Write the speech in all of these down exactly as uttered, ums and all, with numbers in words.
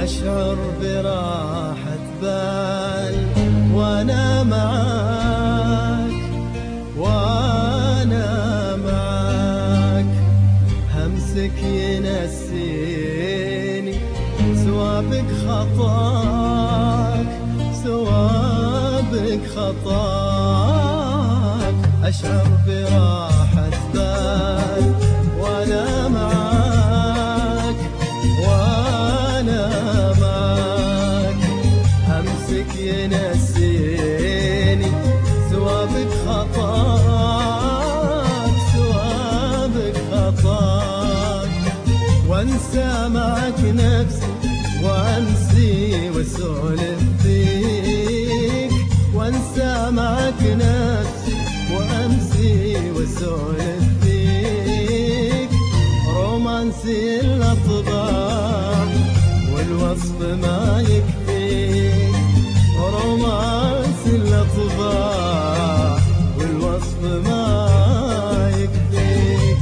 أشعر براحة بال وأنا معاك، وأنا معاك همسك ينسيني سوابق خطاك، سوابق خطاك. أشعر براحة بال وأنا معاك، وأنا معاك همسك ينسيني سوابق خطاك، سوابق خطاك. وانسى معك نفسي وانسي واسولف فيك، وانسى معك نفسي وامسي واسولف فيك. رومانسي الاطباع والوصف ما يكفيك، رومانسي الاطباع والوصف ما يكفيك.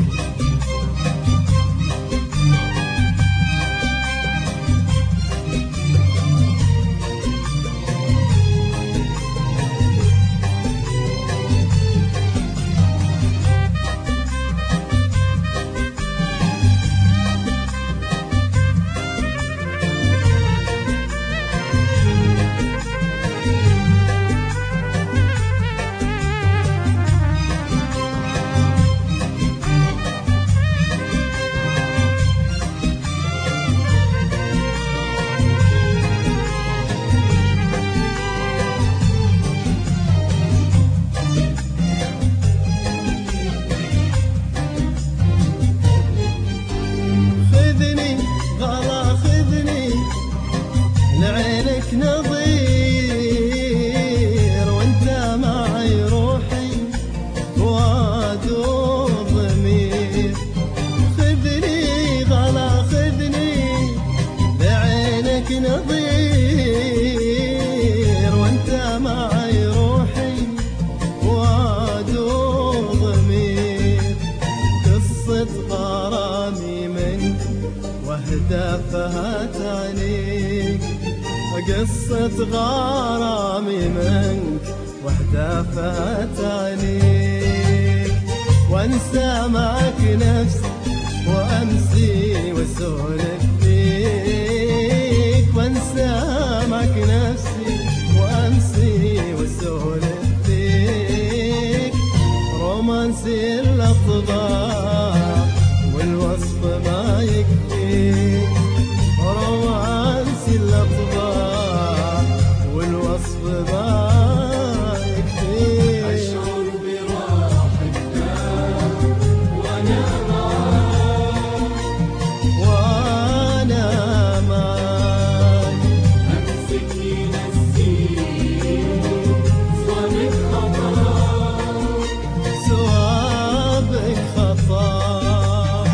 لعينك نظير وانت معي روحي فؤاد وضمير. خذني غلا خذني لعينك نظير وانت معي روحي فؤاد وضمير. قصة غرامي منك واهدافها تعنيك، قصة غرامي منك واهدافها تعنيك. وانسى معك نفسي وامسي واسولف فيك، وانسى معك نفسي وامسي واسولف فيك. رومانسي الاطباع والوصف ما يكفيك، رومانسي الاطباع والوصف ما يكفيك. أشعر براحة بال وأنا معاك، وأنا معاك همسك ينسيني سوابق خطاك، سوابق خطاك.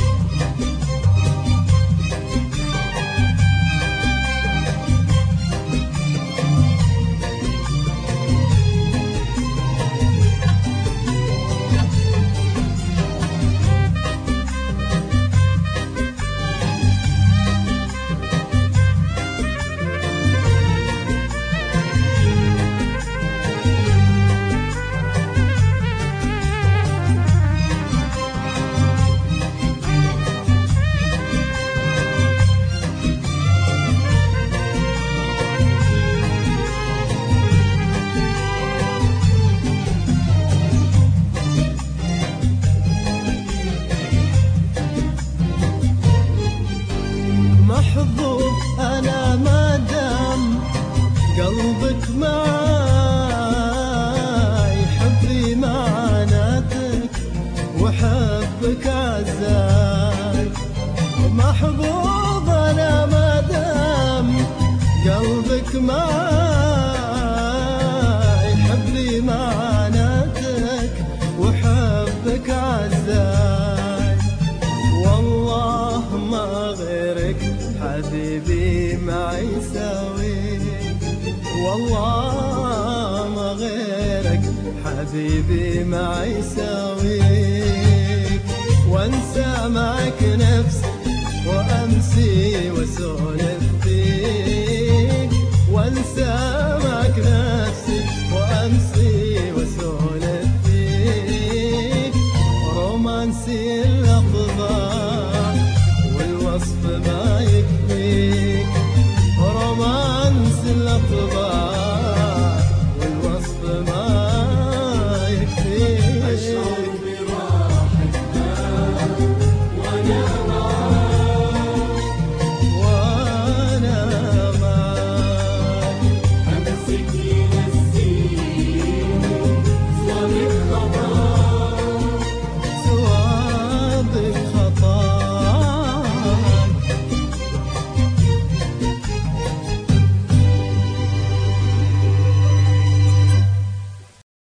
محظوظ أنا ما دام قلبك معاي، حبي معاناتك وحبك عزاي. محظوظ أنا ما دام قلبك معاي، حبي معاناتك وحبك عزاي. والله ما غيرك حبيبي معي سويك، والله ما غيرك حبيبي معي سويك. وانسى معك نفسي وامسي واسولف فيك، سامعك نفسي وأمسي وأسولف فيك رومانسي